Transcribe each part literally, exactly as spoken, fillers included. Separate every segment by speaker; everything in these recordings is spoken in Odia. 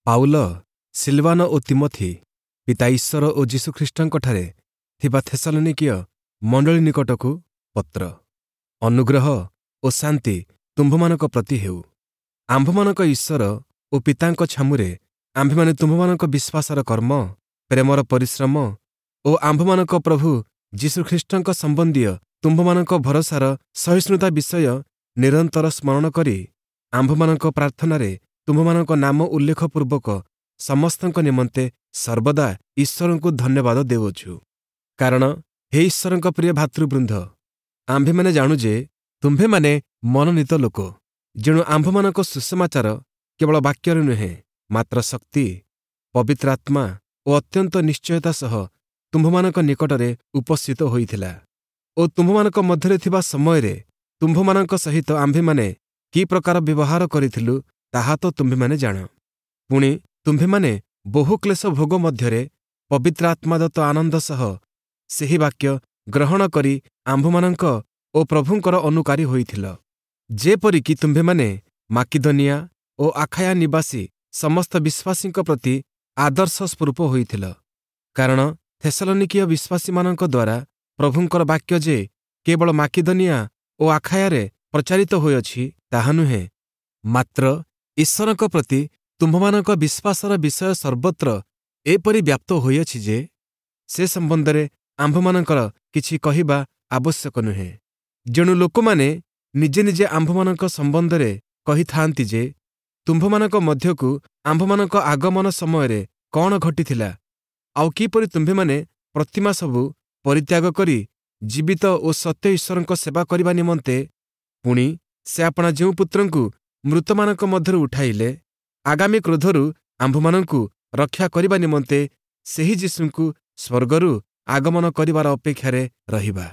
Speaker 1: ପାଉଲ, ସିଲବାନ ଓ ତିମୋଥି ପିତା ଈଶ୍ୱର ଓ ଯୀଶୁଖ୍ରୀଷ୍ଟଙ୍କଠାରେ ଥିବା ଥେସଲୋନିକୀୟ ମଣ୍ଡଳୀ ନିକଟକୁ ପତ୍ର। ଅନୁଗ୍ରହ ଓ ଶାନ୍ତି ତୁମ୍ଭମାନଙ୍କ ପ୍ରତି ହେଉ। ଆମ୍ଭମାନଙ୍କ ଈଶ୍ୱର ଓ ପିତାଙ୍କ ଛାମୁରେ ଆମ୍ଭେମାନେ ତୁମ୍ଭମାନଙ୍କ ବିଶ୍ୱାସର କର୍ମ, ପ୍ରେମର ପରିଶ୍ରମ ଓ ଆମ୍ଭମାନଙ୍କ ପ୍ରଭୁ ଯୀଶୁଖ୍ରୀଷ୍ଟଙ୍କ ସମ୍ବନ୍ଧୀୟ ତୁମ୍ଭମାନଙ୍କ ଭରସାର ସହିଷ୍ଣୁତା ବିଷୟ ନିରନ୍ତର ସ୍ମରଣ କରି ଆମ୍ଭମାନଙ୍କ ପ୍ରାର୍ଥନାରେ ତୁମ୍ଭମାନଙ୍କ ନାମ ଉଲ୍ଲେଖ ପୂର୍ବକ ସମସ୍ତଙ୍କ ନିମନ୍ତେ ସର୍ବଦା ଈଶ୍ୱରଙ୍କୁ ଧନ୍ୟବାଦ ଦେଉଅଛୁ। କାରଣ ହେ ଈଶ୍ୱରଙ୍କ ପ୍ରିୟ ଭାତୃବୃନ୍ଦ, ଆମ୍ଭେମାନେ ଜାଣୁ ଯେ ତୁମ୍ଭେମାନେ ମନୋନୀତ ଲୋକ, ଯେଣୁ ଆମ୍ଭମାନଙ୍କ ସୁସମାଚାର କେବଳ ବାକ୍ୟରେ ନୁହେଁ, ମାତ୍ର ଶକ୍ତି, ପବିତ୍ର ଆତ୍ମା ଓ ଅତ୍ୟନ୍ତ ନିଶ୍ଚୟତା ସହ ତୁମ୍ଭମାନଙ୍କ ନିକଟରେ ଉପସ୍ଥିତ ହୋଇଥିଲା। ଓ ତୁମ୍ଭମାନଙ୍କ ମଧ୍ୟରେ ଥିବା ସମୟରେ ତୁମ୍ଭମାନଙ୍କ ସହିତ ଆମ୍ଭେମାନେ କି ପ୍ରକାର ବ୍ୟବହାର କରିଥିଲୁ ତାହା ତ ତୁମ୍ଭେମାନେ ଜାଣ। ପୁଣି ତୁମ୍ଭେମାନେ ବହୁ କ୍ଲେଶ ଭୋଗ ମଧ୍ୟରେ ପବିତ୍ର ଆତ୍ମାଦତ୍ତ ଆନନ୍ଦ ସହ ସେହି ବାକ୍ୟ ଗ୍ରହଣ କରି ଆମ୍ଭମାନଙ୍କ ଓ ପ୍ରଭୁଙ୍କର ଅନୁକାରୀ ହୋଇଥିଲ। ଯେପରିକି ତୁମ୍ଭେମାନେ ମାକିଦନିଆ ଓ ଆଖାୟା ନିବାସୀ ସମସ୍ତ ବିଶ୍ୱାସୀଙ୍କ ପ୍ରତି ଆଦର୍ଶ ସ୍ୱରୂପ ହୋଇଥିଲ। କାରଣ ଥେସଲୋନିକୀୟ ବିଶ୍ୱାସୀମାନଙ୍କ ଦ୍ୱାରା ପ୍ରଭୁଙ୍କର ବାକ୍ୟ ଯେ କେବଳ ମାକିଦନିଆ ଓ ଆଖାୟାରେ ପ୍ରଚାରିତ ହୋଇଅଛି ତାହା ନୁହେଁ, ମାତ୍ର ଈଶ୍ୱରଙ୍କ ପ୍ରତି ତୁମ୍ଭମାନଙ୍କ ବିଶ୍ୱାସର ବିଷୟ ସର୍ବତ୍ର ଏପରି ବ୍ୟାପ୍ତ ହୋଇଅଛି ଯେ ସେ ସମ୍ବନ୍ଧରେ ଆମ୍ଭମାନଙ୍କର କିଛି କହିବା ଆବଶ୍ୟକ ନୁହେଁ। ଯେଣୁ ଲୋକମାନେ ନିଜେ ନିଜେ ଆମ୍ଭମାନଙ୍କ ସମ୍ବନ୍ଧରେ କହିଥାନ୍ତି ଯେ ତୁମ୍ଭମାନଙ୍କ ମଧ୍ୟକୁ ଆମ୍ଭମାନଙ୍କ ଆଗମନ ସମୟରେ କ'ଣ ଘଟିଥିଲା, ଆଉ କିପରି ତୁମ୍ଭେମାନେ ପ୍ରତିମା ସବୁ ପରିତ୍ୟାଗ କରି ଜୀବିତ ଓ ସତ୍ୟ ଈଶ୍ୱରଙ୍କ ସେବା କରିବା ନିମନ୍ତେ, ପୁଣି ସେ ଆପଣା ଯେଉଁ ପୁତ୍ରଙ୍କୁ ମୃତମାନଙ୍କ ମଧ୍ୟରୁ ଉଠାଇଲେ, ଆଗାମୀ କ୍ରୋଧରୁ ଆମ୍ଭମାନଙ୍କୁ ରକ୍ଷା କରିବା ନିମନ୍ତେ ସେହି ଯୀଶୁଙ୍କୁ ସ୍ୱର୍ଗରୁ ଆଗମନ କରିବାର ଅପେକ୍ଷାରେ ରହିବା।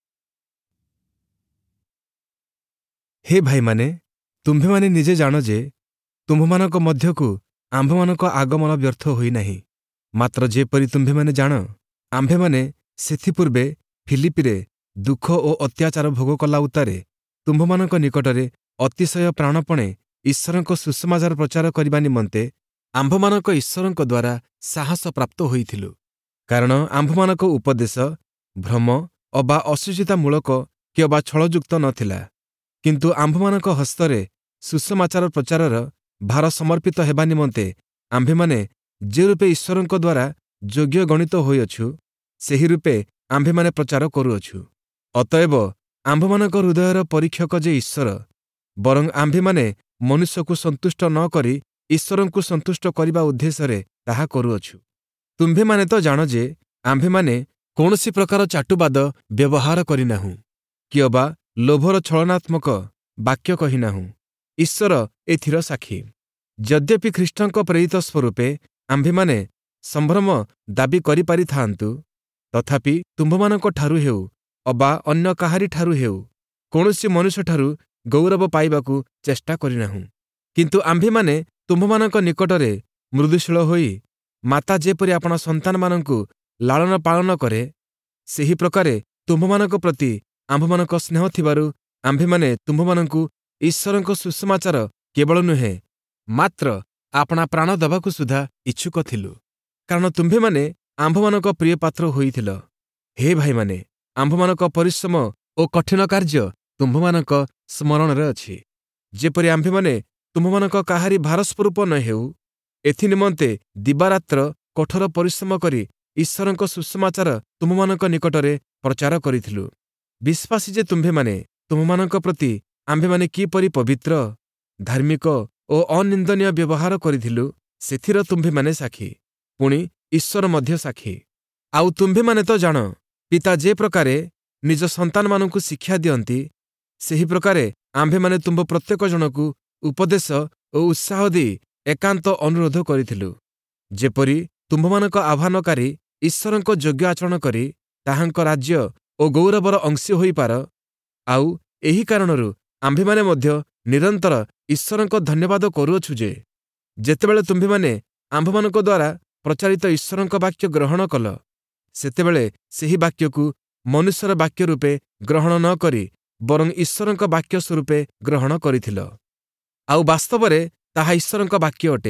Speaker 1: ହେ ଭାଇମାନେ, ତୁମ୍ଭେମାନେ ନିଜେ ଜାଣ ଯେ ତୁମ୍ଭମାନଙ୍କ ମଧ୍ୟକୁ ଆମ୍ଭମାନଙ୍କ ଆଗମନ ବ୍ୟର୍ଥ ହୋଇନାହିଁ। ମାତ୍ର ଯେପରି ତୁମ୍ଭେମାନେ ଜାଣ, ଆମ୍ଭେମାନେ ସେଥିପୂର୍ବେ ଫିଲିପିରେ ଦୁଃଖ ଓ ଅତ୍ୟାଚାର ଭୋଗ କଲା ଉତ୍ତାରେ ତୁମ୍ଭମାନଙ୍କ ନିକଟରେ ଅତିଶୟ ପ୍ରାଣପଣେ ଈଶ୍ୱରଙ୍କ ସୁସମାଚାର ପ୍ରଚାର କରିବା ନିମନ୍ତେ ଆମ୍ଭମାନଙ୍କ ଈଶ୍ୱରଙ୍କ ଦ୍ୱାରା ସାହସ ପ୍ରାପ୍ତ ହୋଇଥିଲୁ। କାରଣ ଆମ୍ଭମାନଙ୍କ ଉପଦେଶ ଭ୍ରମ ଅବା ଅସୁଚିତାମୂଳକ କି ଅବା ଛଳଯୁକ୍ତ ନଥିଲା, କିନ୍ତୁ ଆମ୍ଭମାନଙ୍କ ହସ୍ତରେ ସୁସମାଚାର ପ୍ରଚାରର ଭାର ସମର୍ପିତ ହେବା ନିମନ୍ତେ ଆମ୍ଭେମାନେ ଯେ ରୂପେ ଈଶ୍ୱରଙ୍କ ଦ୍ୱାରା ଯୋଗ୍ୟ ଗଣିତ ହୋଇଅଛୁ, ସେହି ରୂପେ ଆମ୍ଭେମାନେ ପ୍ରଚାର କରୁଅଛୁ। ଅତଏବ ଆମ୍ଭମାନଙ୍କ ହୃଦୟର ପରୀକ୍ଷକ ଯେ ଈଶ୍ୱର, ବରଂ ଆମ୍ଭେମାନେ ମନୁଷ୍ୟକୁ ସନ୍ତୁଷ୍ଟ ନ କରି ଈଶ୍ୱରଙ୍କୁ ସନ୍ତୁଷ୍ଟ କରିବା ଉଦ୍ଦେଶ୍ୟରେ ତାହା କରୁଅଛୁ। ତୁମ୍ଭେମାନେ ତ ଜାଣ ଯେ ଆମ୍ଭେମାନେ କୌଣସି ପ୍ରକାର ଚାଟୁବାଦ ବ୍ୟବହାର କରିନାହୁଁ, କି ଅବା ଲୋଭର ଛଳନାତ୍ମକ ବାକ୍ୟ କହିନାହୁଁ। ଈଶ୍ୱର ଏଥିର ସାକ୍ଷୀ। ଯଦ୍ୟପି ଖ୍ରୀଷ୍ଟଙ୍କ ପ୍ରେରିତ ସ୍ୱରୂପେ ଆମ୍ଭେମାନେ ସମ୍ଭ୍ରମ ଦାବି କରିପାରିଥାନ୍ତୁ, ତଥାପି ତୁମ୍ଭମାନଙ୍କ ଠାରୁ ହେଉ ଅବା ଅନ୍ୟ କାହାରିଠାରୁ ହେଉ କୌଣସି ମନୁଷ୍ୟଠାରୁ ଗୌରବ ପାଇବାକୁ ଚେଷ୍ଟା କରିନାହୁଁ। କିନ୍ତୁ ଆମ୍ଭେମାନେ ତୁମ୍ଭମାନଙ୍କ ନିକଟରେ ମୃଦୁଶୀଳ ହୋଇ ମାତା ଯେପରି ଆପଣା ସନ୍ତାନମାନଙ୍କୁ ଲାଳନ ପାଳନ କରେ, ସେହି ପ୍ରକାରେ ତୁମ୍ଭମାନଙ୍କ ପ୍ରତି ଆମ୍ଭମାନଙ୍କ ସ୍ନେହ ଥିବାରୁ ଆମ୍ଭେମାନେ ତୁମ୍ଭମାନଙ୍କୁ ଈଶ୍ୱରଙ୍କ ସୁସମାଚାର କେବଳ ନୁହେଁ, ମାତ୍ର ଆପଣା ପ୍ରାଣ ଦେବାକୁ ସୁଦ୍ଧା ଇଚ୍ଛୁକ ଥିଲୁ। କାରଣ ତୁମ୍ଭେମାନେ ଆମ୍ଭମାନଙ୍କ ପ୍ରିୟ ପାତ୍ର ହୋଇଥିଲ। ହେ ଭାଇମାନେ, ଆମ୍ଭମାନଙ୍କ ପରିଶ୍ରମ ଓ କଠିନ କାର୍ଯ୍ୟ ତୁମ୍ଭମାନଙ୍କ ସ୍ମରଣରେ ଅଛି। ଯେପରି ଆମ୍ଭେମାନେ ତୁମ୍ଭମାନଙ୍କ କାହାରି ଭାରସ୍ୱରୂପ ନ ହେଉ, ଏଥି ନିମନ୍ତେ ଦିବାରାତ୍ର କଠୋର ପରିଶ୍ରମ କରି ଈଶ୍ୱରଙ୍କ ସୁସମାଚାର ତୁମ୍ଭମାନଙ୍କ ନିକଟରେ ପ୍ରଚାର କରିଥିଲୁ। ବିଶ୍ୱାସୀ ଯେ ତୁମ୍ଭେମାନେ ତୁମ୍ଭମାନଙ୍କ ପ୍ରତି ଆମ୍ଭେମାନେ କିପରି ପବିତ୍ର, ଧାର୍ମିକ ଓ ଅନିନ୍ଦନୀୟ ବ୍ୟବହାର କରିଥିଲୁ, ସେଥିର ତୁମ୍ଭେମାନେ ସାକ୍ଷୀ। ପୁଣି ଈଶ୍ୱର ମଧ୍ୟ ସାକ୍ଷୀ। ଆଉ ତୁମ୍ଭେମାନେ ତ ଜାଣ, ପିତା ଯେ ପ୍ରକାରେ ନିଜ ସନ୍ତାନମାନଙ୍କୁ ଶିକ୍ଷା ଦିଅନ୍ତି, ସେହି ପ୍ରକାରେ ଆମ୍ଭେମାନେ ତୁମ୍ଭ ପ୍ରତ୍ୟେକ ଜଣକୁ ଉପଦେଶ ଓ ଉତ୍ସାହ ଦେଇ ଏକାନ୍ତ ଅନୁରୋଧ କରିଥିଲୁ, ଯେପରି ତୁମ୍ଭମାନଙ୍କ ଆହ୍ୱାନକାରୀ ଈଶ୍ୱରଙ୍କ ଯୋଗ୍ୟ ଆଚରଣ କରି ତାହାଙ୍କ ରାଜ୍ୟ ଓ ଗୌରବର ଅଂଶୀ ହୋଇପାର। ଆଉ ଏହି କାରଣରୁ ଆମ୍ଭେମାନେ ମଧ୍ୟ ନିରନ୍ତର ଈଶ୍ୱରଙ୍କ ଧନ୍ୟବାଦ କରୁଅଛୁ ଯେ ଯେତେବେଳେ ତୁମ୍ଭେମାନେ ଆମ୍ଭମାନଙ୍କ ଦ୍ୱାରା ପ୍ରଚାରିତ ଈଶ୍ୱରଙ୍କ ବାକ୍ୟ ଗ୍ରହଣ କଲ, ସେତେବେଳେ ସେହି ବାକ୍ୟକୁ ମନୁଷ୍ୟର ବାକ୍ୟ ରୂପେ ଗ୍ରହଣ ନ କରି ବରଂ ଈଶ୍ୱରଙ୍କ ବାକ୍ୟ ସ୍ୱରୂପେ ଗ୍ରହଣ କରିଥିଲ। ଆଉ ବାସ୍ତବରେ ତାହା ଈଶ୍ୱରଙ୍କ ବାକ୍ୟ ଅଟେ।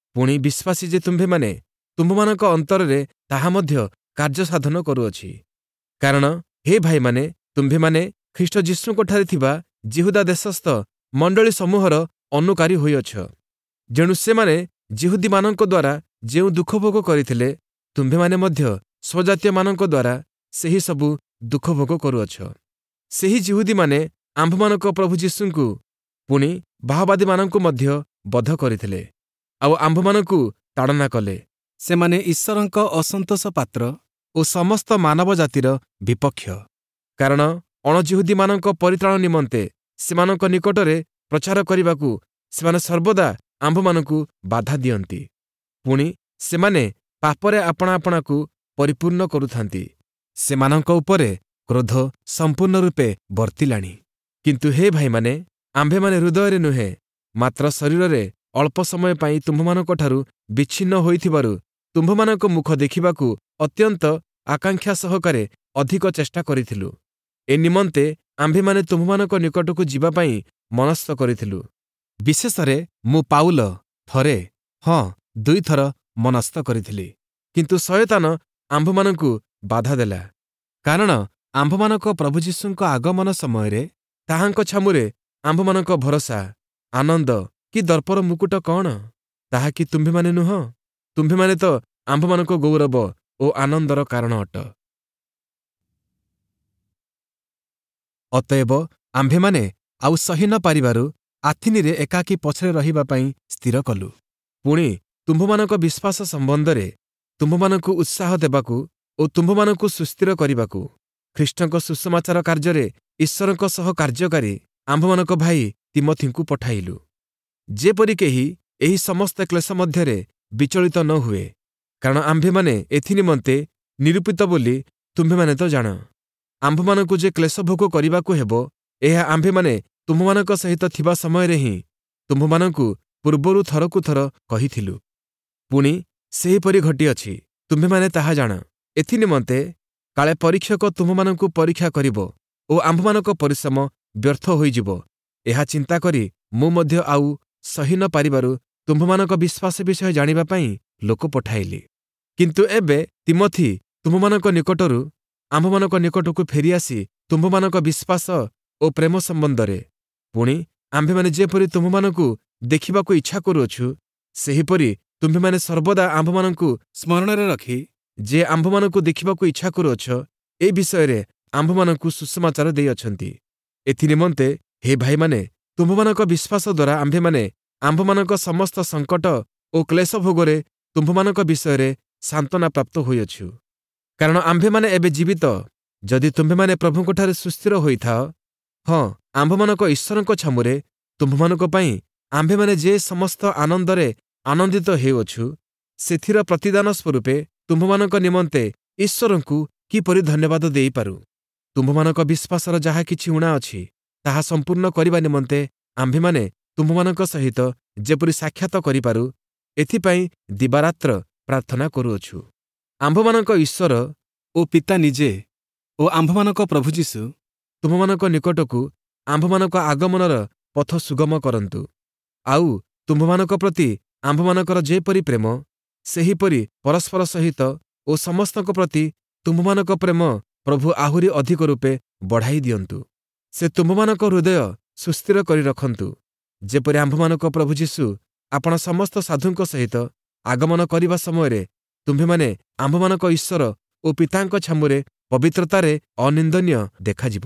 Speaker 1: ପୁଣି ବିଶ୍ୱାସୀ ଯେ ତୁମ୍ଭେମାନେ ତୁମ୍ଭମାନଙ୍କ ଅନ୍ତରରେ ତାହା ମଧ୍ୟ କାର୍ଯ୍ୟ ସାଧନ କରୁଅଛି। କାରଣ ହେ ଭାଇମାନେ, ତୁମ୍ଭେମାନେ ଖ୍ରୀଷ୍ଟ ଯୀଶୁଙ୍କଠାରେ ଥିବା ଜିହୁଦା ଦେଶସ୍ଥ ମଣ୍ଡଳୀ ସମୂହର ଅନୁକାରୀ ହୋଇଅଛ। ଯେଣୁ ସେମାନେ ଜିହୁଦୀମାନଙ୍କ ଦ୍ୱାରା ଯେଉଁ ଦୁଃଖ ଭୋଗ କରିଥିଲେ, ତୁମ୍ଭେମାନେ ମଧ୍ୟ ସ୍ୱଜାତୀୟମାନଙ୍କ ଦ୍ୱାରା ସେହି ସବୁ ଦୁଃଖ ଭୋଗ କରୁଅଛ। ସେହି ଜିହୁଦୀମାନେ ଆମ୍ଭମାନଙ୍କ ପ୍ରଭୁ ଯୀଶୁଙ୍କୁ ପୁଣି ବାହବାଦୀମାନଙ୍କୁ ମଧ୍ୟ ବଧ କରିଥିଲେ, ଆଉ ଆମ୍ଭମାନଙ୍କୁ ତାଡ଼ନା କଲେ। ସେମାନେ ଈଶ୍ୱରଙ୍କ ଅସନ୍ତୋଷ ପାତ୍ର ଓ ସମସ୍ତ ମାନବ ଜାତିର ବିପକ୍ଷ। କାରଣ ଅଣଜିହୁଦୀମାନଙ୍କ ପରିତ୍ରାଣ ନିମନ୍ତେ ସେମାନଙ୍କ ନିକଟରେ ପ୍ରଚାର କରିବାକୁ ସେମାନେ ସର୍ବଦା ଆମ୍ଭମାନଙ୍କୁ ବାଧା ଦିଅନ୍ତି। ପୁଣି ସେମାନେ ପାପରେ ଆପଣା ଆପଣାକୁ ପରିପୂର୍ଣ୍ଣ କରୁଥାନ୍ତି। ସେମାନଙ୍କ ଉପରେ କ୍ରୋଧ ସମ୍ପୂର୍ଣ୍ଣ ରୂପେ ବର୍ତ୍ତିଲାଣି। କିନ୍ତୁ ହେ ଭାଇମାନେ, ଆମ୍ଭେମାନେ ହୃଦୟରେ ନୁହେଁ, ମାତ୍ର ଶରୀରରେ ଅଳ୍ପ ସମୟ ପାଇଁ ତୁମ୍ଭମାନଙ୍କଠାରୁ ବିଚ୍ଛିନ୍ନ ହୋଇଥିବାରୁ ତୁମ୍ଭମାନଙ୍କ ମୁଖ ଦେଖିବାକୁ ଅତ୍ୟନ୍ତ ଆକାଂକ୍ଷା ସହକାରେ ଅଧିକ ଚେଷ୍ଟା କରିଥିଲୁ। ଏ ନିମନ୍ତେ ଆମ୍ଭେମାନେ ତୁମ୍ଭମାନଙ୍କ ନିକଟକୁ ଯିବା ପାଇଁ ମନସ୍ଥ କରିଥିଲୁ। ବିଶେଷରେ ମୁଁ ପାଉଲ ଥରେ, ହଁ ଦୁଇଥର ମନସ୍ଥ କରିଥିଲି। କିନ୍ତୁ ଶୟତାନ ଆମ୍ଭମାନଙ୍କୁ ବାଧା ଦେଲା। କାରଣ ଆମ୍ଭମାନଙ୍କ ପ୍ରଭୁ ଯୀଶୁଙ୍କ ଆଗମନ ସମୟରେ ତାହାଙ୍କ ଛାମୁରେ ଆମ୍ଭମାନଙ୍କ ଭରସା, ଆନନ୍ଦ କି ଦର୍ପର ମୁକୁଟ କ'ଣ? ତାହା କି ତୁମ୍ଭେମାନେ ନୁହଁ? ତୁମ୍ଭେମାନେ ତ ଆମ୍ଭମାନଙ୍କ ଗୌରବ ଓ ଆନନ୍ଦର କାରଣ ଅଟ। ଅତଏବ ଆମ୍ଭେମାନେ ଆଉ ସହି ନ ପାରିବାରୁ ଆଥିନିରେ ଏକାକୀ ପଛରେ ରହିବା ପାଇଁ ସ୍ଥିର କଲୁ। ପୁଣି ତୁମ୍ଭମାନଙ୍କ ବିଶ୍ୱାସ ସମ୍ବନ୍ଧରେ ତୁମ୍ଭମାନଙ୍କୁ ଉତ୍ସାହ ଦେବାକୁ ଓ ତୁମ୍ଭମାନଙ୍କୁ ସୁସ୍ଥିର କରିବାକୁ ଖ୍ରୀଷ୍ଟଙ୍କ ସୁସମାଚାର କାର୍ଯ୍ୟରେ ଈଶ୍ୱରଙ୍କ ସହ କାର୍ଯ୍ୟକାରୀ ଆମ୍ଭମାନଙ୍କ ଭାଇ ତିମୋଥିଙ୍କୁ ପଠାଇଲୁ, ଯେପରି କେହି ଏହି ସମସ୍ତ କ୍ଲେଶ ମଧ୍ୟରେ ବିଚଳିତ ନ ହୁଏ। କାରଣ ଆମ୍ଭେମାନେ ଏଥିନିମନ୍ତେ ନିରୂପିତ ବୋଲି ତୁମ୍ଭେମାନେ ତ ଜାଣ। ଆମ୍ଭମାନଙ୍କୁ ଯେ କ୍ଲେଶ ଭୋଗ କରିବାକୁ ହେବ, ଏହା ଆମ୍ଭେମାନେ ତୁମ୍ଭମାନଙ୍କ ସହିତ ଥିବା ସମୟରେ ହିଁ ତୁମ୍ଭମାନଙ୍କୁ ପୂର୍ବରୁ ଥରକୁ ଥର କହିଥିଲୁ। ପୁଣି ସେହିପରି ଘଟିଅଛି, ତୁମ୍ଭେମାନେ ତାହା ଜାଣ। ଏଥିନିମନ୍ତେ କାଳେ ପରୀକ୍ଷକ ତୁମ୍ଭମାନଙ୍କୁ ପରୀକ୍ଷା କରିବ ଓ ଆମ୍ଭମାନଙ୍କ ପରିଶ୍ରମ ବ୍ୟର୍ଥ ହୋଇଯିବ, ଏହା ଚିନ୍ତା କରି ମୁଁ ମଧ୍ୟ ଆଉ ସହି ନ ପାରିବାରୁ ତୁମ୍ଭମାନଙ୍କ ବିଶ୍ୱାସ ବିଷୟ ଜାଣିବା ପାଇଁ ଲୋକ ପଠାଇଲି। କିନ୍ତୁ ଏବେ ତିମୋଥି ତୁମ୍ଭମାନଙ୍କ ନିକଟରୁ ଆମ୍ଭମାନଙ୍କ ନିକଟକୁ ଫେରିଆସି ତୁମ୍ଭମାନଙ୍କ ବିଶ୍ୱାସ ଓ ପ୍ରେମ ସମ୍ବନ୍ଧରେ, ପୁଣି ଆମ୍ଭେମାନେ ଯେପରି ତୁମ୍ଭମାନଙ୍କୁ ଦେଖିବାକୁ ଇଚ୍ଛା କରୁଅଛୁ, ସେହିପରି ତୁମ୍ଭେମାନେ ସର୍ବଦା ଆମ୍ଭମାନଙ୍କୁ ସ୍ମରଣରେ ରଖି ଯେ ଆମ୍ଭମାନଙ୍କୁ ଦେଖିବାକୁ ଇଚ୍ଛା କରୁଅଛ, ଏ ବିଷୟରେ ଆମ୍ଭମାନଙ୍କୁ ସୁସମାଚାର ଦେଇଅଛନ୍ତି। ଏଥିନିମନ୍ତେ ହେ ଭାଇମାନେ, ତୁମ୍ଭମାନଙ୍କ ବିଶ୍ୱାସ ଦ୍ୱାରା ଆମ୍ଭେମାନେ ଆମ୍ଭମାନଙ୍କ ସମସ୍ତ ସଙ୍କଟ ଓ କ୍ଲେଶ ଭୋଗରେ ତୁମ୍ଭମାନଙ୍କ ବିଷୟରେ ସାନ୍ତ୍ୱନା ପ୍ରାପ୍ତ ହୋଇଅଛୁ। କାରଣ ଆମ୍ଭେମାନେ ଏବେ ଜୀବିତ, ଯଦି ତୁମ୍ଭେମାନେ ପ୍ରଭୁଙ୍କଠାରେ ସୁସ୍ଥିର ହୋଇଥାଅ। ହଁ, ଆମ୍ଭମାନଙ୍କ ଈଶ୍ୱରଙ୍କ ଛାମୁରେ ତୁମ୍ଭମାନଙ୍କ ପାଇଁ ଆମ୍ଭେମାନେ ଯେ ସମସ୍ତ ଆନନ୍ଦରେ ଆନନ୍ଦିତ ହେଉଅଛୁ, ସେଥିର ପ୍ରତିଦାନ ସ୍ୱରୂପେ ତୁମ୍ଭମାନଙ୍କ ନିମନ୍ତେ ଈଶ୍ୱରଙ୍କୁ କିପରି ଧନ୍ୟବାଦ ଦେଇପାରୁ। ତୁମ୍ଭମାନଙ୍କ ବିଶ୍ୱାସର ଯାହା କିଛି ଊଣା ଅଛି, ତାହା ସମ୍ପୂର୍ଣ୍ଣ କରିବା ନିମନ୍ତେ ଆମ୍ଭେମାନେ ତୁମ୍ଭମାନଙ୍କ ସହିତ ଯେପରି ସାକ୍ଷାତ କରିପାରୁ, ଏଥିପାଇଁ ଦିବାରାତ୍ର ପ୍ରାର୍ଥନା କରୁଅଛୁ। ଆମ୍ଭମାନଙ୍କ ଈଶ୍ୱର ଓ ପିତା ନିଜେ ଓ ଆମ୍ଭମାନଙ୍କ ପ୍ରଭୁ ଯୀଶୁ ତୁମ୍ଭମାନଙ୍କ ନିକଟକୁ ଆମ୍ଭମାନଙ୍କ ଆଗମନର ପଥ ସୁଗମ କରନ୍ତୁ। ଆଉ ତୁମ୍ଭମାନଙ୍କ ପ୍ରତି ଆମ୍ଭମାନଙ୍କର ଯେପରି ପ୍ରେମ, ସେହିପରି ପରସ୍ପର ସହିତ ଓ ସମସ୍ତଙ୍କ ପ୍ରତି ତୁମ୍ଭମାନଙ୍କ ପ୍ରେମ ପ୍ରଭୁ ଆହୁରି ଅଧିକ ରୂପେ ବଢ଼ାଇ ଦିଅନ୍ତୁ। ସେ ତୁମ୍ଭମାନଙ୍କ ହୃଦୟ ସୁସ୍ଥିର କରି ରଖନ୍ତୁ, ଯେପରି ଆମ୍ଭମାନଙ୍କ ପ୍ରଭୁ ଯୀଶୁ ଆପଣ ସମସ୍ତ ସାଧୁଙ୍କ ସହିତ ଆଗମନ କରିବା ସମୟରେ ତୁମ୍ଭେମାନେ ଆମ୍ଭମାନଙ୍କ ଈଶ୍ୱର ଓ ପିତାଙ୍କ ଛାମୁରେ ପବିତ୍ରତାରେ ଅନିନ୍ଦନୀୟ ଦେଖାଯିବ।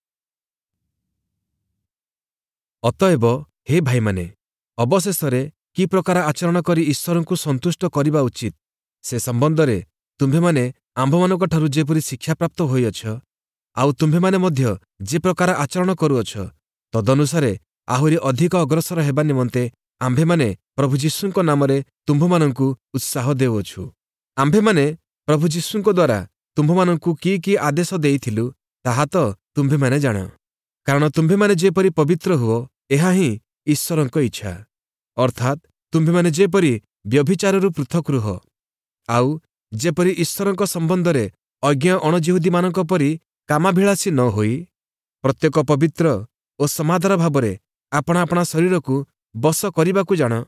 Speaker 1: ଅତଏବ ହେ ଭାଇମାନେ, ଅବଶେଷରେ କି ପ୍ରକାର ଆଚରଣ କରି ଈଶ୍ୱରଙ୍କୁ ସନ୍ତୁଷ୍ଟ କରିବା ଉଚିତ, ସେ ସମ୍ବନ୍ଧରେ ତୁମ୍ଭେମାନେ ଆମ୍ଭମାନଙ୍କଠାରୁ ଯେପରି ଶିକ୍ଷାପ୍ରାପ୍ତ ହୋଇଅଛ, ଆଉ ତୁମ୍ଭେମାନେ ମଧ୍ୟ ଯେ ପ୍ରକାର ଆଚରଣ କରୁଅଛ, ତଦନୁସାରେ ଆହୁରି ଅଧିକ ଅଗ୍ରସର ହେବା ନିମନ୍ତେ ଆମ୍ଭେମାନେ ପ୍ରଭୁ ଯୀଶୁଙ୍କ ନାମରେ ତୁମ୍ଭମାନଙ୍କୁ ଉତ୍ସାହ ଦେଉଅଛୁ। ଆମ୍ଭେମାନେ ପ୍ରଭୁ ଯୀଶୁଙ୍କ ଦ୍ୱାରା ତୁମ୍ଭମାନଙ୍କୁ କି କି ଆଦେଶ ଦେଇଥିଲୁ, ତାହା ତ ତୁମ୍ଭେମାନେ ଜାଣ। କାରଣ ତୁମ୍ଭେମାନେ ଯେପରି ପବିତ୍ର ହୁଅ, ଏହା ହିଁ ଈଶ୍ୱରଙ୍କ ଇଚ୍ଛା। ଅର୍ଥାତ୍ ତୁମ୍ଭେମାନେ ଯେପରି ବ୍ୟଭିଚାରରୁ ପୃଥକ ରୁହ, ଆଉ ଯେପରି ଈଶ୍ୱରଙ୍କ ସମ୍ବନ୍ଧରେ ଅଜ୍ଞ ଅଣଜିହୁଦୀମାନଙ୍କ ପରି କାମାଭିଳାଷୀ ନ ହୋଇ ପ୍ରତ୍ୟେକ ପବିତ୍ର ଓ ସମାଦର ଭାବରେ ଆପଣା ଆପଣା ଶରୀରକୁ ବଶ କରିବାକୁ ଜାଣ,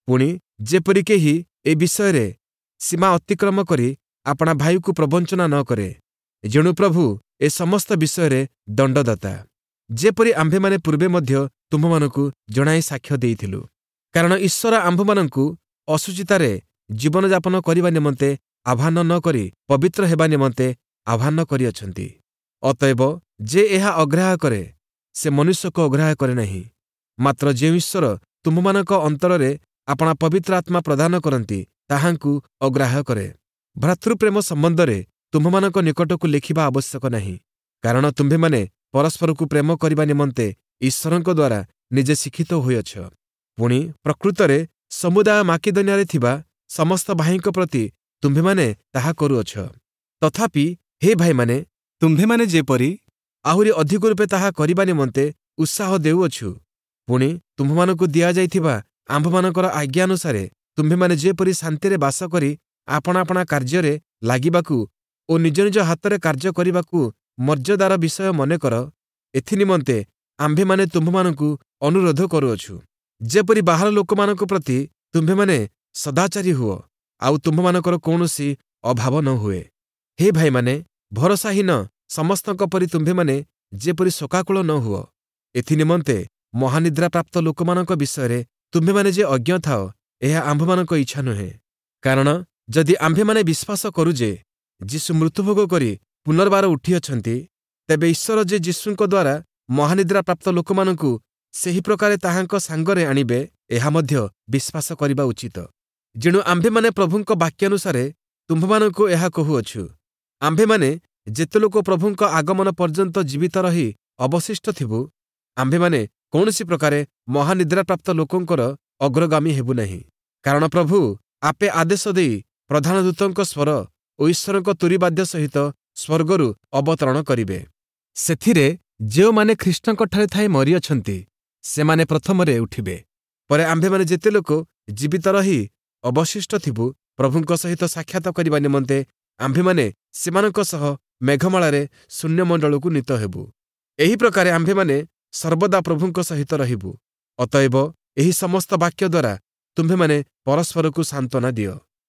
Speaker 1: पुणी जेपरि केही ए विषय सीमा अतिक्रम करी आपणा भाई को प्रवंचना न करे, जेणु प्रभु ए समस्त विषय दंडदाता, जेपरि आम्भेमाने पूर्वे मध्य तुम्भमानकु जणाई साक्ष्य देइथिलु। कारण ईश्वर आम्भमानकु असुचितारे जीवन यापन करिबा निमंते आह्वान न करी पवित्र हेबा निमंते आह्वान करिअछंती। अतएव जे एहा अग्राह्य करे से मनुष्य को अग्राह्य करे नहीं, मात्र जे ईश्वर तुम्भमानक अंतରରେ आपणा पवित्र आत्मा प्रदान करती ताहांकु अग्राह्य करे। भ्रातृप्रेम संबंधरे तुम्भमानक निकटकु लिखिबा आवश्यक नहीं, कारण तुम्भेमाने परस्परकु प्रेम करिबा निमंते ईश्वरଙ୍କ द्वारा निजे शिक्षित होइअछ। पुणी प्रकृतरे समुदाय माकिदोनियारे थिबा समस्त भाईଙ୍କ प्रति तुम्भेमाने ताहा करुअछ। तथापि हे भाईमाने, तुम्भेमाने जेपरि आहुरी अधिक रूपे ताहा करिबा निमंते उत्साह देउअछु, पुणी तुम्भमानकु दिया जाइथिबा आम्भमानकर आज्ञा अनुसारे तुम्भेमाने जेपरि शान्तिरे बास करी आपणा आपणा कार्ୟରେ लागिबाकु ओ निज निज हातरे कार्य करिबाकु मर्यादार विषय मनेकर, एथि निमंते आम्भेमाने तुम्भमानकु अनुरोध करुअछु, जेपरि बाहर लोकमानक प्रति तुम्भेमाने सदाचारी हुओ, आउ तुम्भमानकर कौनसी अभाव न हुए। हे भाईमाने, भरोसाहीन समस्तଙ୍କ परि तुम्भेमाने जेपरि शोकाकुल न हुओ, एथि निमंते महानिद्रा प्राप्त लोकमानक विषୟରେ तुम्भेमाने जे अज्ञ थाओ, एहा आम्भमानक इच्छा नुहे। कारण जदि आम्भेमाने विश्वास करू जे यीशु मृत्युभोग करी पुनर्बार उठिअछंती, तेबे ईश्वर जे यीशुଙ୍କ द्वारा महानिद्रा प्राप्त लोकमानकु ସେହି ପ୍ରକାରେ ତାହାଙ୍କ ସାଙ୍ଗରେ ଆଣିବେ, ଏହା ମଧ୍ୟ ବିଶ୍ୱାସ କରିବା ଉଚିତ। ଯେଣୁ ଆମ୍ଭେମାନେ ପ୍ରଭୁଙ୍କ ବାକ୍ୟାନୁସାରେ ତୁମ୍ଭମାନଙ୍କୁ ଏହା କହୁଅଛୁ, ଆମ୍ଭେମାନେ ଯେତେ ଲୋକ ପ୍ରଭୁଙ୍କ ଆଗମନ ପର୍ଯ୍ୟନ୍ତ ଜୀବିତ ରହି ଅବଶିଷ୍ଟ ଥିବୁ, ଆମ୍ଭେମାନେ କୌଣସି ପ୍ରକାରେ ମହାନିଦ୍ରାପ୍ରାପ୍ତ ଲୋକଙ୍କର ଅଗ୍ରଗାମୀ ହେବୁ ନାହିଁ। କାରଣ ପ୍ରଭୁ ଆପେ ଆଦେଶ ଦେଇ ପ୍ରଧାନ ଦୂତଙ୍କ ସ୍ୱର ଓ ଈଶ୍ୱରଙ୍କ ତୁରୀବାଦ୍ୟ ସହିତ ସ୍ୱର୍ଗରୁ ଅବତରଣ କରିବେ। ସେଥିରେ ଯେଉଁମାନେ ଖ୍ରୀଷ୍ଟଙ୍କଠାରେ ଥାଇ ମରିଅଛନ୍ତି ସେମାନେ ପ୍ରଥମରେ ଉଠିବେ। ପରେ ଆମ୍ଭେମାନେ ଯେତେ ଲୋକ ଜୀବିତ ରହି ଅବଶିଷ୍ଟ ଥିବୁ, ପ୍ରଭୁଙ୍କ ସହିତ ସାକ୍ଷାତ କରିବା ନିମନ୍ତେ ଆମ୍ଭେମାନେ ସେମାନଙ୍କ ସହ ମେଘମାଳାରେ ଶୂନ୍ୟମଣ୍ଡଳକୁ ନୀତ ହେବୁ। ଏହି ପ୍ରକାରେ ଆମ୍ଭେମାନେ ସର୍ବଦା ପ୍ରଭୁଙ୍କ ସହିତ ରହିବୁ। ଅତଏବ ଏହି ସମସ୍ତ ବାକ୍ୟ ଦ୍ୱାରା ତୁମ୍ଭେମାନେ ପରସ୍ପରକୁ ସାନ୍ତ୍ୱନା ଦିଅ।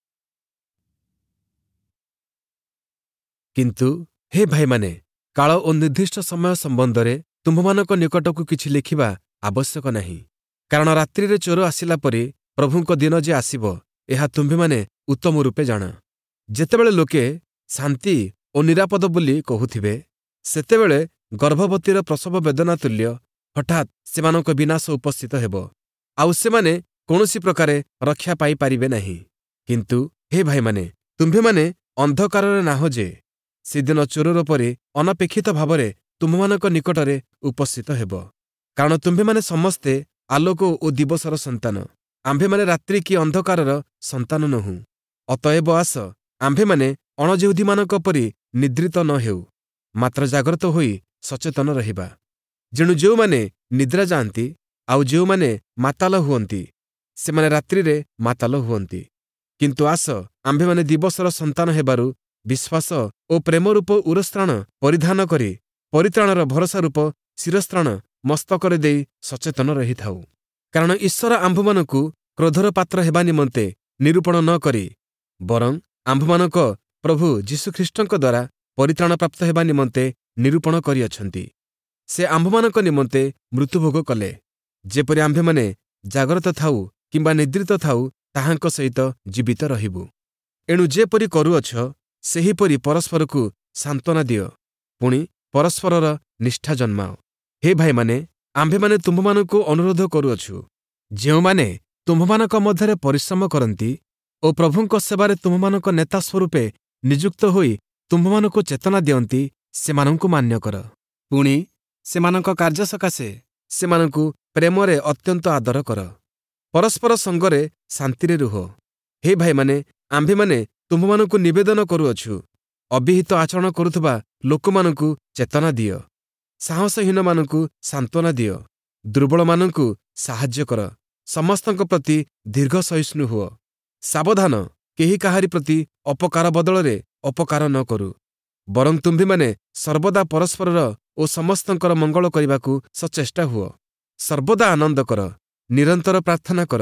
Speaker 1: କିନ୍ତୁ ହେ ଭାଇମାନେ, କାଳ ଓ ନିର୍ଦ୍ଦିଷ୍ଟ ସମୟ ସମ୍ବନ୍ଧରେ ତୁମ୍ଭମାନଙ୍କ ନିକଟକୁ କିଛି ଲେଖିବା ଆବଶ୍ୟକ ନାହିଁ। କାରଣ ରାତ୍ରିରେ ଚୋର ଆସିଲା ପରି ପ୍ରଭୁଙ୍କ ଦିନ ଯେ ଆସିବ, ଏହା ତୁମ୍ଭେମାନେ ଉତ୍ତମ ରୂପେ ଜାଣ। ଯେତେବେଳେ ଲୋକେ ଶାନ୍ତି ଓ ନିରାପଦ ବୋଲି କହୁଥିବେ, ସେତେବେଳେ ଗର୍ଭବତୀର ପ୍ରସବ ବେଦନା ତୁଲ୍ୟ ହଠାତ୍ ସେମାନଙ୍କ ବିନାଶ ଉପସ୍ଥିତ ହେବ, ଆଉ ସେମାନେ କୌଣସି ପ୍ରକାରେ ରକ୍ଷା ପାଇପାରିବେ ନାହିଁ। କିନ୍ତୁ ହେ ଭାଇମାନେ, ତୁମ୍ଭେମାନେ ଅନ୍ଧକାରରେ ନାହଁ ଯେ ସେଦିନ ଚୋରର ପରି ଅନପେକ୍ଷିତ ଭାବରେ ତୁମ୍ଭମାନଙ୍କ ନିକଟରେ ଉପସ୍ଥିତ ହେବ। କାରଣ ତୁମ୍ଭେମାନେ ସମସ୍ତେ ଆଲୋକ ଓ ଦିବସର ସନ୍ତାନ, ଆମ୍ଭେମାନେ ରାତ୍ରି କି ଅନ୍ଧକାରର ସନ୍ତାନ ନୋହୁଁ। ଅତଏବ ଆସ, ଆମ୍ଭେମାନେ ଅଣଯହୁଦୀମାନଙ୍କ ପରି ନିଦ୍ରିତ ନ ହେଉ, ମାତ୍ର ଜାଗ୍ରତ ହୋଇ ସଚେତନ ରହିବା। ଯେଣୁ ଯେଉଁମାନେ ନିଦ୍ରା ଯାଆନ୍ତି ଆଉ ଯେଉଁମାନେ ମାତାଲ ହୁଅନ୍ତି, ସେମାନେ ରାତ୍ରିରେ ମାତାଲ ହୁଅନ୍ତି। କିନ୍ତୁ ଆସ, ଆମ୍ଭେମାନେ ଦିବସର ସନ୍ତାନ ହେବାରୁ ବିଶ୍ୱାସ ଓ ପ୍ରେମ ରୂପ ଉରସ୍ତ୍ରାଣ ପରିଧାନ କରି ପରିତ୍ରାଣର ଭରସା ରୂପ ଶିରସ୍ତ୍ରାଣ ମସ୍ତକରେ ଦେଇ ସଚେତନ ରହିଥାଉ। କାରଣ ଈଶ୍ୱର ଆମ୍ଭମାନଙ୍କୁ କ୍ରୋଧର ପାତ୍ର ହେବା ନିମନ୍ତେ ନିରୂପଣ ନ କରି, ବରଂ ଆମ୍ଭମାନଙ୍କ ପ୍ରଭୁ ଯୀଶୁଖ୍ରୀଷ୍ଟଙ୍କ ଦ୍ୱାରା ପରିତ୍ରାଣ ପ୍ରାପ୍ତ ହେବା ନିମନ୍ତେ ନିରୂପଣ କରିଅଛନ୍ତି। ସେ ଆମ୍ଭମାନଙ୍କ ନିମନ୍ତେ ମୃତ୍ୟୁଭୋଗ କଲେ, ଯେପରି ଆମ୍ଭେମାନେ ଜାଗ୍ରତ ଥାଉ କିମ୍ବା ନିଦ୍ରିତ ଥାଉ ତାହାଙ୍କ ସହିତ ଜୀବିତ ରହିବୁ। ଏଣୁ ଯେପରି କରୁଅଛ, ସେହିପରି ପରସ୍ପରକୁ ସାନ୍ତ୍ୱନା ଦିଅ, ପୁଣି ପରସ୍ପରର ନିଷ୍ଠା ଜନ୍ମାଅ। ହେ ଭାଇମାନେ, ଆମ୍ଭେମାନେ ତୁମ୍ଭମାନଙ୍କୁ ଅନୁରୋଧ କରୁଅଛୁ, ଯେଉଁମାନେ ତୁମ୍ଭମାନଙ୍କ ମଧ୍ୟରେ ପରିଶ୍ରମ କରନ୍ତି ଓ ପ୍ରଭୁଙ୍କ ସେବାରେ ତୁମ୍ଭମାନଙ୍କ ନେତା ସ୍ୱରୂପେ ନିଯୁକ୍ତ ହୋଇ ତୁମ୍ଭମାନଙ୍କୁ ଚେତନା ଦିଅନ୍ତି, ସେମାନଙ୍କୁ ମାନ୍ୟ କର। ପୁଣି ସେମାନଙ୍କ କାର୍ଯ୍ୟ ସକାଶେ ସେମାନଙ୍କୁ ପ୍ରେମରେ ଅତ୍ୟନ୍ତ ଆଦର କର। ପରସ୍ପର ସଙ୍ଗରେ ଶାନ୍ତିରେ ରୁହ। ହେ ଭାଇମାନେ, ଆମ୍ଭେମାନେ ତୁମ୍ଭମାନଙ୍କୁ ନିବେଦନ କରୁଅଛୁ, ଅବିହିତ ଆଚରଣ କରୁଥିବା ଲୋକମାନଙ୍କୁ ଚେତନା ଦିଅ, ସାହସହୀନମାନଙ୍କୁ ସାନ୍ତ୍ୱନା ଦିଅ, ଦୁର୍ବଳମାନଙ୍କୁ ସାହାଯ୍ୟ କର, ସମସ୍ତଙ୍କ ପ୍ରତି ଦୀର୍ଘ ସହିଷ୍ଣୁ ହୁଅ। ସାବଧାନ, କେହି କାହାରି ପ୍ରତି ଅପକାର ବଦଳରେ ଅପକାର ନ କରୁ, ବରଂ ତୁମ୍ଭେମାନେ ସର୍ବଦା ପରସ୍ପରର ଓ ସମସ୍ତଙ୍କର ମଙ୍ଗଳ କରିବାକୁ ସଚେଷ୍ଟା ହୁଅ। ସର୍ବଦା ଆନନ୍ଦ କର, ନିରନ୍ତର ପ୍ରାର୍ଥନା କର,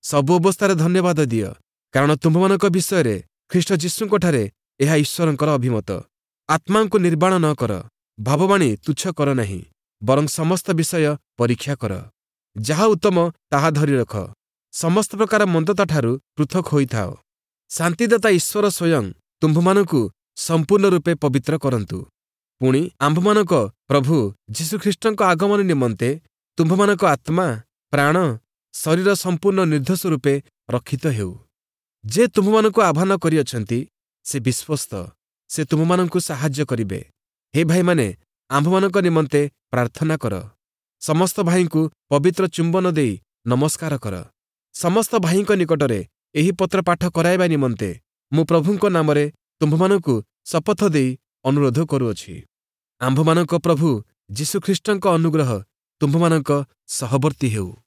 Speaker 1: ସବୁ ଅବସ୍ଥାରେ ଧନ୍ୟବାଦ ଦିଅ, କାରଣ ତୁମ୍ଭମାନଙ୍କ ବିଷୟରେ ଖ୍ରୀଷ୍ଟ ଯୀଶୁଙ୍କଠାରେ ଏହା ଈଶ୍ୱରଙ୍କର ଅଭିମତ। ଆତ୍ମାଙ୍କୁ ନିର୍ବାଣ ନ କର, ଭାବବାଣୀ ତୁଚ୍ଛ କର ନାହିଁ, ବରଂ ସମସ୍ତ ବିଷୟ ପରୀକ୍ଷା କର। ଯାହା ଉତ୍ତମ ତାହା ଧରି ରଖ। ସମସ୍ତ ପ୍ରକାର ମନ୍ଦତାଠାରୁ ପୃଥକ ହୋଇଥାଅ। ଶାନ୍ତିଦାତା ଈଶ୍ୱର ସ୍ୱୟଂ ତୁମ୍ଭମାନଙ୍କୁ ସମ୍ପୂର୍ଣ୍ଣ ରୂପେ ପବିତ୍ର କରନ୍ତୁ। ପୁଣି ଆମ୍ଭମାନଙ୍କ ପ୍ରଭୁ ଯୀଶୁଖ୍ରୀଷ୍ଟଙ୍କ ଆଗମନ ନିମନ୍ତେ ତୁମ୍ଭମାନଙ୍କ ଆତ୍ମା, ପ୍ରାଣ, ଶରୀର ସମ୍ପୂର୍ଣ୍ଣ ନିର୍ଦ୍ଦୋଷ ରୂପେ ରକ୍ଷିତ ହେଉ। ଯେ ତୁମ୍ଭମାନଙ୍କୁ ଆହ୍ୱାନ କରିଅଛନ୍ତି ସେ ବିଶ୍ୱସ୍ତ, ସେ ତୁମ୍ଭମାନଙ୍କୁ ସାହାଯ୍ୟ କରିବେ। ହେ ଭାଇମାନେ, ଆମ୍ଭମାନଙ୍କ ନିମନ୍ତେ ପ୍ରାର୍ଥନା କର। ସମସ୍ତ ଭାଇଙ୍କୁ ପବିତ୍ର ଚୁମ୍ବନ ଦେଇ ନମସ୍କାର କର। ସମସ୍ତ ଭାଇଙ୍କ ନିକଟରେ ଏହି ପତ୍ର ପାଠ କରାଇବା ନିମନ୍ତେ ମୁଁ ପ୍ରଭୁଙ୍କ ନାମରେ ତୁମ୍ଭମାନଙ୍କୁ ଶପଥ ଦେଇ ଅନୁରୋଧ କରୁଅଛି। ଆମ୍ଭମାନଙ୍କ ପ୍ରଭୁ ଯୀଶୁଖ୍ରୀଷ୍ଟଙ୍କ ଅନୁଗ୍ରହ ତୁମ୍ଭମାନଙ୍କ ସହବର୍ତ୍ତୀ ହେଉ।